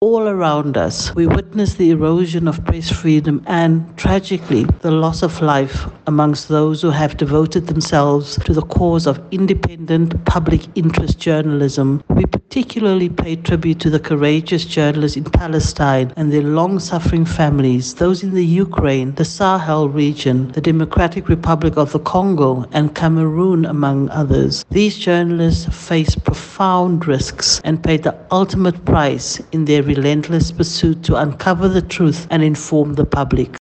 All around us, we witness the erosion of press freedom and, tragically, the loss of life amongst those who have devoted themselves to the cause of independent public interest journalism. We particularly pay tribute to the courageous journalists in Palestine and their long-suffering families, those in the Ukraine, the Sahel region, the Democratic Republic of the Congo, and Cameroon, among others. These journalists face profound risks and paid the ultimate price in their relentless pursuit to uncover the truth and inform the public.